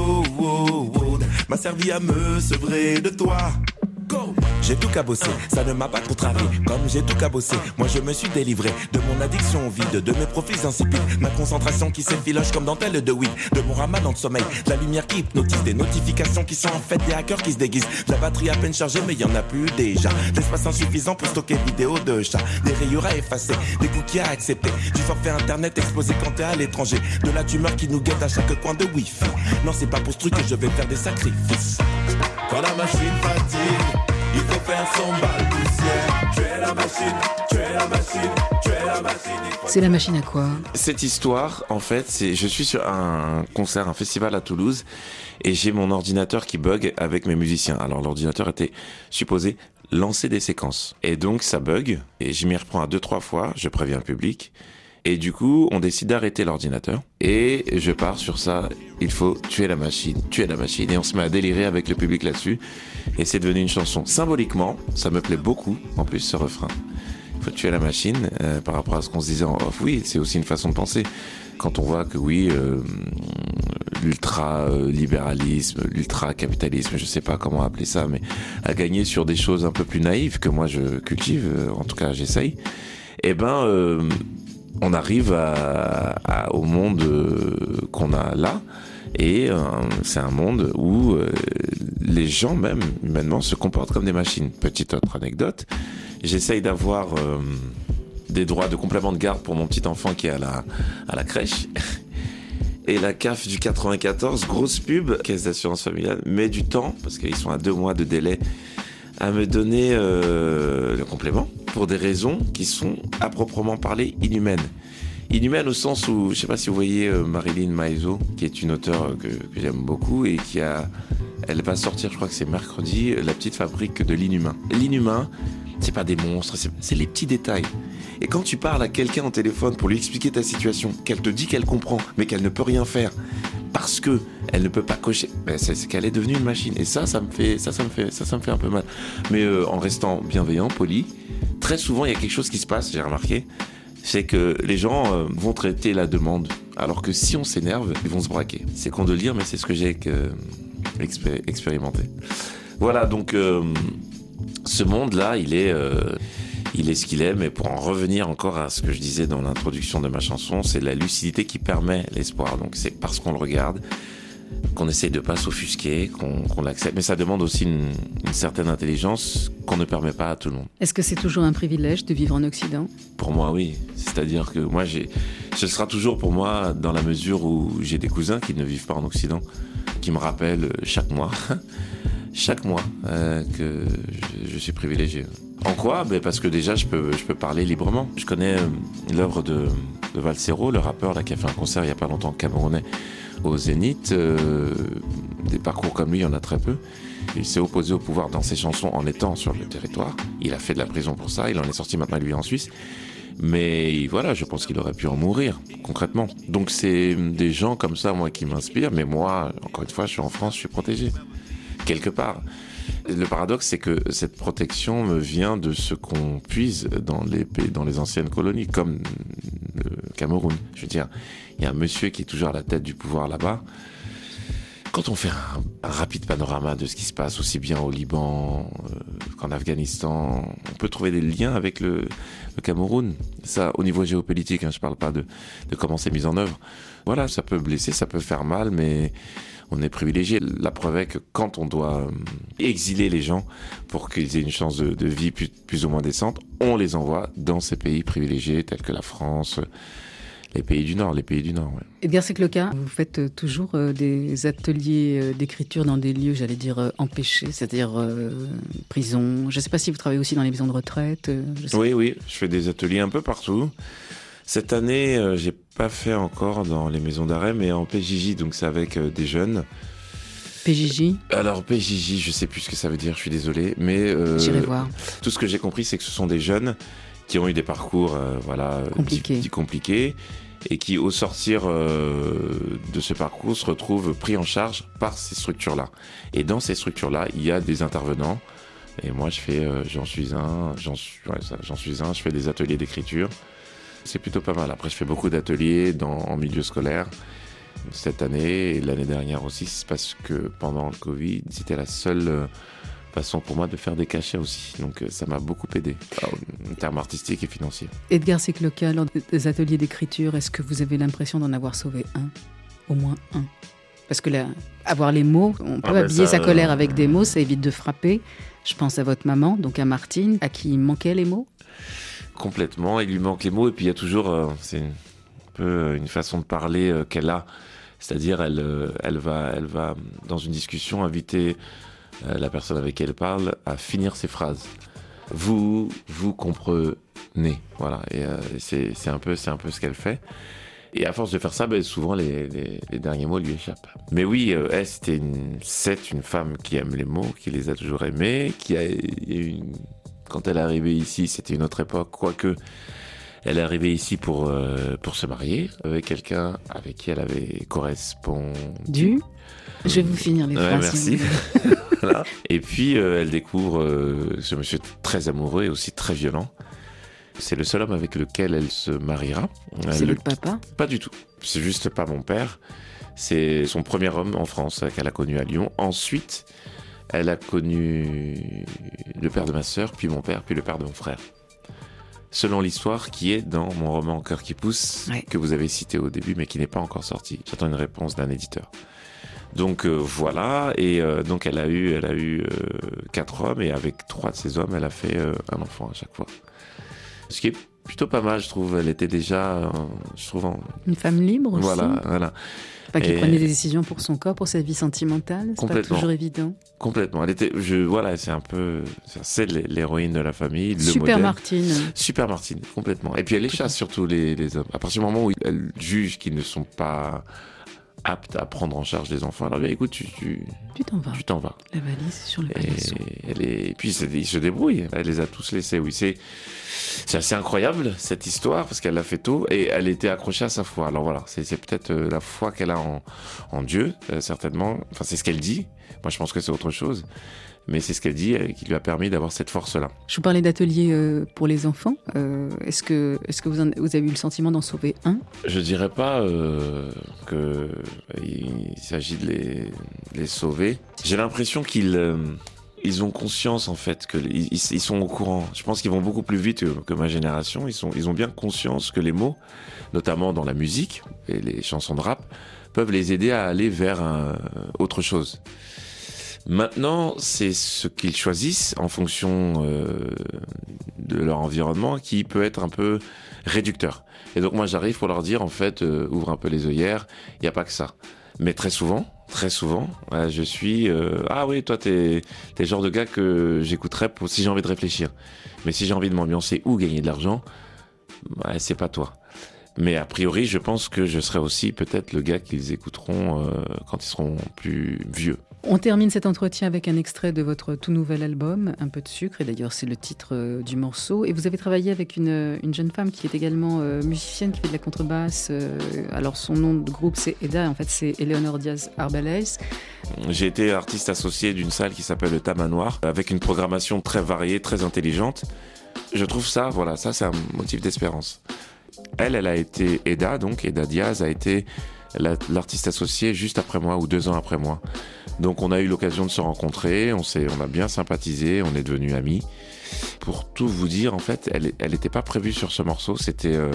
upload m'a servi à me sevrer de toi. Go. J'ai tout cabossé, ça ne m'a pas contrarié. Comme j'ai tout cabossé, moi je me suis délivré de mon addiction au vide, de mes profils insipides, ma concentration qui s'effiloche comme dentelle de weed, de mon ramadan de sommeil, de la lumière qui hypnotise, des notifications qui sont en fait des hackers qui se déguisent, de la batterie à peine chargée mais y en a plus déjà, l'espace insuffisant pour stocker vidéos de chats, des rayures à effacer, des cookies à accepter, du forfait internet exposé quand t'es à l'étranger, de la tumeur qui nous guette à chaque coin de wifi. Non c'est pas pour ce truc que je vais faire des sacrifices. Quand la machine fatigue, il faut faire son balle poussière. Tu es la machine, tu es la machine, tu es la machine. C'est la machine à quoi? Cette histoire, en fait, c'est je suis sur un concert, un festival à Toulouse, et j'ai mon ordinateur qui bug avec mes musiciens. Alors l'ordinateur était supposé lancer des séquences, et donc ça bug, et je m'y reprends à deux trois fois. Je préviens le public. Et du coup, on décide d'arrêter l'ordinateur. Et je pars sur ça. Il faut tuer la machine, tuer la machine. Et on se met à délirer avec le public là-dessus. Et c'est devenu une chanson. Symboliquement, ça me plaît beaucoup, en plus, ce refrain. Il faut tuer la machine, euh, par rapport à ce qu'on se disait en off. Oui, c'est aussi une façon de penser. Quand on voit que oui, euh, l'ultra-libéralisme, l'ultra-capitalisme, je sais pas comment appeler ça, mais a gagné sur des choses un peu plus naïves que moi je cultive, euh, en tout cas j'essaye. Eh ben... Euh, on arrive à, à, au monde euh, qu'on a là, et euh, c'est un monde où euh, les gens même humainement se comportent comme des machines. Petite autre anecdote, j'essaye d'avoir euh, des droits de complément de garde pour mon petit enfant qui est à la, à la crèche. Et la C A F du quatre-vingt-quatorze, grosse pub, caisse d'assurance familiale, met du temps, parce qu'ils sont à deux mois de délai, à me donner euh, le complément pour des raisons qui sont à proprement parler inhumaines. Inhumaine au sens où, je sais pas si vous voyez euh, Marilyn Maisel, qui est une auteure que, que j'aime beaucoup et qui a, elle va sortir, je crois que c'est mercredi, La petite fabrique de l'inhumain. L'inhumain, c'est pas des monstres, c'est, c'est les petits détails. Et quand tu parles à quelqu'un au téléphone pour lui expliquer ta situation, qu'elle te dit qu'elle comprend, mais qu'elle ne peut rien faire parce que elle ne peut pas cocher, ben c'est, c'est qu'elle est devenue une machine. Et ça, ça me fait, ça, ça me fait, ça, ça me fait un peu mal. Mais euh, en restant bienveillant, poli, très souvent il y a quelque chose qui se passe. J'ai remarqué, c'est que les gens euh, vont traiter la demande, alors que si on s'énerve, ils vont se braquer. C'est con de le dire, mais c'est ce que j'ai euh, expé- expérimenté. Voilà, donc euh, ce monde-là, il est. Euh, Il est ce qu'il est, mais pour en revenir encore à ce que je disais dans l'introduction de ma chanson, c'est la lucidité qui permet l'espoir. Donc c'est parce qu'on le regarde, qu'on essaye de pas s'offusquer, qu'on, qu'on l'accepte. Mais ça demande aussi une, une certaine intelligence qu'on ne permet pas à tout le monde. Est-ce que c'est toujours un privilège de vivre en Occident ? Pour moi, oui. C'est-à-dire que moi, j'ai, ce sera toujours pour moi dans la mesure où j'ai des cousins qui ne vivent pas en Occident, qui me rappellent chaque mois, chaque mois, euh, que je, je suis privilégié. En quoi ? Ben parce que déjà, je peux, je peux parler librement. Je connais euh, l'œuvre de, de Valsero, le rappeur là, qui a fait un concert il n'y a pas longtemps, camerounais, au Zénith. Euh, des parcours comme lui, il y en a très peu. Il s'est opposé au pouvoir dans ses chansons en étant sur le territoire. Il a fait de la prison pour ça. Il en est sorti maintenant, lui, en Suisse. Mais voilà, je pense qu'il aurait pu en mourir, concrètement. Donc c'est des gens comme ça, moi, qui m'inspirent. Mais moi, encore une fois, je suis en France, je suis protégé. Quelque part. Le paradoxe, c'est que cette protection me vient de ce qu'on puise dans les pays, dans les anciennes colonies, comme le Cameroun. Je veux dire, il y a un monsieur qui est toujours à la tête du pouvoir là-bas. Quand on fait un, un rapide panorama de ce qui se passe aussi bien au Liban euh, qu'en Afghanistan, on peut trouver des liens avec le, le Cameroun. Ça, au niveau géopolitique, hein, je parle pas de, de comment c'est mis en œuvre. Voilà, ça peut blesser, ça peut faire mal, mais on est privilégié. La preuve est que quand on doit exiler les gens pour qu'ils aient une chance de, de vie plus, plus ou moins décente, on les envoie dans ces pays privilégiés tels que la France, les pays du Nord, les pays du Nord. Ouais. Edgar Secloka, vous faites toujours des ateliers d'écriture dans des lieux, j'allais dire, empêchés, c'est-à-dire euh, prison. Je ne sais pas si vous travaillez aussi dans les maisons de retraite. Oui, oui, je fais des ateliers un peu partout. Cette année, euh, j'ai pas fait encore dans les maisons d'arrêt, mais en P J J, donc c'est avec euh, des jeunes. P J J ? Alors P J J, je sais plus ce que ça veut dire, je suis désolé, mais euh, j'irai voir. Tout ce que j'ai compris, c'est que ce sont des jeunes qui ont eu des parcours, euh, voilà, compliqués, dits compliqués, et qui, au sortir euh, de ce parcours, se retrouvent pris en charge par ces structures-là. Et dans ces structures-là, il y a des intervenants. Et moi, je fais, euh, j'en suis un, j'en suis, ouais, ça, j'en suis un. Je fais des ateliers d'écriture. C'est plutôt pas mal. Après, je fais beaucoup d'ateliers dans, en milieu scolaire cette année et l'année dernière aussi. C'est parce que pendant le Covid, c'était la seule façon pour moi de faire des cachets aussi. Donc, ça m'a beaucoup aidé en termes artistiques et financiers. Edgar Secloka, lors des ateliers d'écriture, est-ce que vous avez l'impression d'en avoir sauvé un ? Au moins un ? Parce que là, avoir les mots, on peut ah ben habiller ça, sa colère euh... avec des mots, ça évite de frapper. Je pense à votre maman, donc à Martine, à qui il manquait les mots. Complètement, il lui manque les mots et puis il y a toujours, euh, c'est un peu une façon de parler euh, qu'elle a, c'est-à-dire elle, euh, elle va, elle va dans une discussion inviter euh, la personne avec qui elle parle à finir ses phrases. Vous, vous comprenez, voilà, et euh, c'est, c'est un peu, c'est un peu ce qu'elle fait. Et à force de faire ça, ben, souvent les, les, les derniers mots lui échappent. Mais oui, euh, elle, c'était une, c'est une femme qui aime les mots, qui les a toujours aimés, qui a, il y a une Quand elle est arrivée ici, c'était une autre époque, quoique elle est arrivée ici pour, euh, pour se marier avec quelqu'un avec qui elle avait correspondu. Du Je vais vous finir les ouais, phrases. Merci. Voilà. Et puis, euh, elle découvre euh, ce monsieur très amoureux et aussi très violent. C'est le seul homme avec lequel elle se mariera. C'est le... votre papa ? Pas du tout. C'est juste pas mon père. C'est son premier homme en France qu'elle a connu à Lyon. Ensuite, elle a connu le père de ma sœur, puis mon père, puis le père de mon frère. Selon l'histoire qui est dans mon roman Cœur qui pousse, ouais. que vous avez cité au début, mais qui n'est pas encore sorti. J'attends une réponse d'un éditeur. Donc euh, voilà, et euh, donc elle a eu, elle a eu euh, quatre hommes, et avec trois de ces hommes, elle a fait euh, un enfant à chaque fois. Ce qui est plutôt pas mal, je trouve. Elle était déjà, euh, je trouve... En... Une femme libre aussi. Voilà, voilà. Pas qu'elle prenait des décisions pour son corps, pour sa vie sentimentale, c'est pas toujours évident. Complètement. Elle était, je, voilà, c'est un peu, c'est l'héroïne de la famille, le Super modèle. Martine. Super Martine, complètement. Et puis elle les chasse surtout les, les hommes. À partir du moment où elle juge qu'ils ne sont pas aptes à prendre en charge les enfants, alors bien écoute, tu, tu, tu t'en vas. Tu t'en vas. La valise est sur le paillasson. Et, elle est, et puis il se débrouille. Elle les a tous laissés. Oui, c'est, c'est assez incroyable cette histoire parce qu'elle l'a fait tôt et elle était accrochée à sa foi. Alors voilà, c'est, c'est peut-être la foi qu'elle a en, en Dieu, euh, certainement. Enfin, c'est ce qu'elle dit. Moi, je pense que c'est autre chose. Mais c'est ce qu'elle dit euh, qui lui a permis d'avoir cette force-là. Je vous parlais d'ateliers euh, pour les enfants. Euh, est-ce que, est-ce que vous, en, vous avez eu le sentiment d'en sauver un ? Je dirais pas euh, qu'il s'agit de les, de les sauver. J'ai l'impression qu'ils euh, ils ont conscience en fait que ils, ils sont au courant. Je pense qu'ils vont beaucoup plus vite que, que ma génération. Ils sont, ils ont bien conscience que les mots, notamment dans la musique et les chansons de rap, peuvent les aider à aller vers un, autre chose. Maintenant, c'est ce qu'ils choisissent en fonction euh, de leur environnement qui peut être un peu réducteur. Et donc moi, j'arrive pour leur dire, en fait, euh, ouvre un peu les œillères, il n'y a pas que ça. Mais très souvent, très souvent, euh, je suis... Euh, ah oui, toi, t'es, t'es le genre de gars que j'écouterais pour, si j'ai envie de réfléchir. Mais si j'ai envie de m'ambiancer ou gagner de l'argent, bah, c'est pas toi. Mais a priori, je pense que je serai aussi peut-être le gars qu'ils écouteront euh, quand ils seront plus vieux. On termine cet entretien avec un extrait de votre tout nouvel album, Un peu de sucre, et d'ailleurs c'est le titre euh, du morceau. Et vous avez travaillé avec une, une jeune femme qui est également euh, musicienne, qui fait de la contrebasse. Euh, alors son nom de groupe c'est Eda, en fait c'est Eleonore Diaz Arbalaez. J'ai été artiste associé d'une salle qui s'appelle le Tamanoir, avec une programmation très variée, très intelligente. Je trouve ça, voilà, ça c'est un motif d'espérance. Elle, elle a été Eda, donc Eda Diaz a été la, l'artiste associée juste après moi ou deux ans après moi. Donc on a eu l'occasion de se rencontrer, on s'est, on a bien sympathisé, on est devenus amis. Pour tout vous dire, en fait, elle, elle était pas prévue sur ce morceau. C'était euh,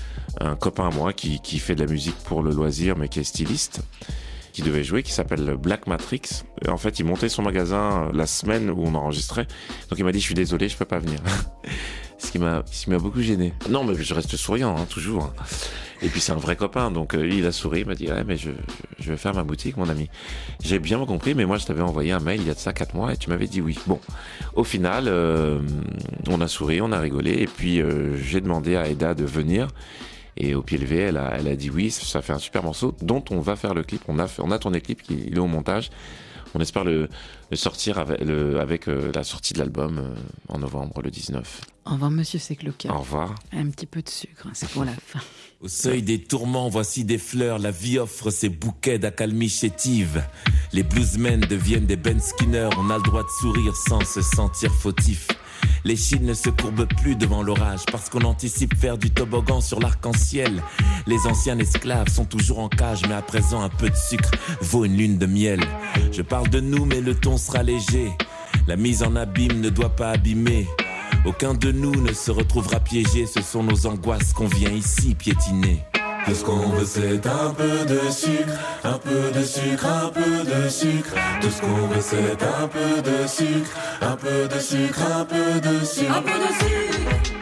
un copain à moi qui, qui fait de la musique pour le loisir, mais qui est styliste, qui devait jouer, qui s'appelle Black Matrix. Et en fait, il montait son magasin la semaine où on enregistrait. Donc il m'a dit, je suis désolé, je peux pas venir. Ce qui m'a, ce qui m'a beaucoup gêné. Non, mais je reste souriant, hein, toujours. Hein. Et puis c'est un vrai copain, donc euh, il a souri, il m'a dit ouais, mais je, je, je vais faire ma boutique, mon ami. J'ai bien compris, mais moi je t'avais envoyé un mail il y a de ça quatre mois et tu m'avais dit oui. Bon, au final, euh, on a souri, on a rigolé, et puis euh, j'ai demandé à Eda de venir. Et au pied levé, elle a, elle a dit oui, ça fait un super morceau dont on va faire le clip. On a, fait, on a tourné le clip, il est au montage. On espère le, le sortir avec, le, avec euh, la sortie de l'album euh, en novembre, le dix-neuf. Au revoir, monsieur Secloka. Au revoir. Un petit peu de sucre, c'est pour la fin. Au seuil des tourments, voici des fleurs. La vie offre ses bouquets d'accalmie chétive. Les bluesmen deviennent des Ben Skinner. On a le droit de sourire sans se sentir fautif. Les chines ne se courbent plus devant l'orage parce qu'on anticipe faire du toboggan sur l'arc-en-ciel. Les anciens esclaves sont toujours en cage, mais à présent un peu de sucre vaut une lune de miel. Je parle de nous, mais le ton sera léger. La mise en abîme ne doit pas abîmer. Aucun de nous ne se retrouvera piégé. Ce sont nos angoisses qu'on vient ici piétiner. Tout ce qu'on veut c'est un peu de sucre, un peu de sucre, un peu de sucre. Tout ce qu'on veut c'est un peu de sucre, un peu de sucre, un peu de sucre, un peu de sucre.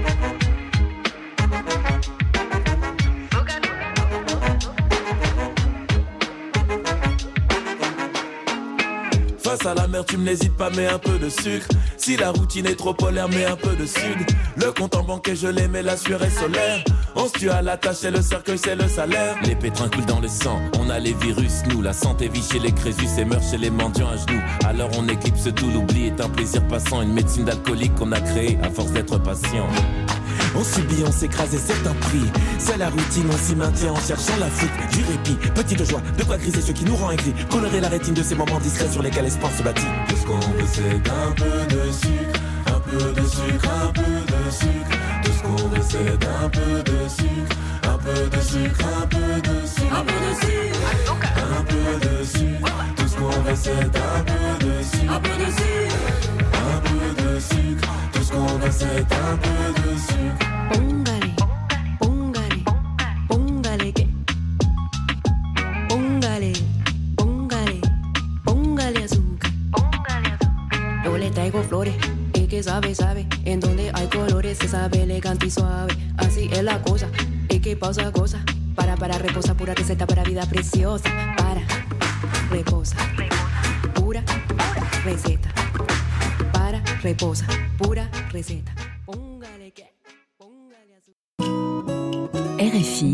Face à la mer, tu me n'hésites pas, mets un peu de sucre. Si la routine est trop polaire, mets un peu de sud. Le compte en banque est gelé, mais la sueur est solaire. On se tue à la tâche et le cercueil c'est le salaire. Les pétrins coulent dans le sang, on a les virus, nous. La santé vit chez les crésus et meurt chez les mendiants à genoux. Alors on éclipse tout, l'oubli est un plaisir passant. Une médecine d'alcoolique qu'on a créée à force d'être patient. On subit, on s'écrase et c'est un prix. C'est la routine, on s'y maintient en cherchant la fuite du répit. Petite joie, de quoi griser ce qui nous rend aigris. Colorer la rétine de ces moments discrets sur lesquels l'espoir se bâtit. Tout ce qu'on veut c'est un peu de sucre, un peu de sucre, un peu de sucre. Tout ce qu'on veut c'est un peu de sucre, un peu de sucre, un peu de sucre, un peu de sucre, un peu de sucre. Tout ce qu'on veut c'est un peu de sucre, un peu de sucre, un peu de sucre. Tout ce qu'on veut c'est un peu de sucre. Póngale, póngale, póngale que, póngale, póngale, póngale azúcar. Yo le traigo flores, ella que sabe, sabe. En donde hay colores se sabe elegante y suave. Así es la cosa, es que pausa, cosa. Para, para, reposa, pura receta para vida preciosa. Para, reposa, pura receta. Para, reposa, pura receta. Póngale que, póngale azúcar. R F I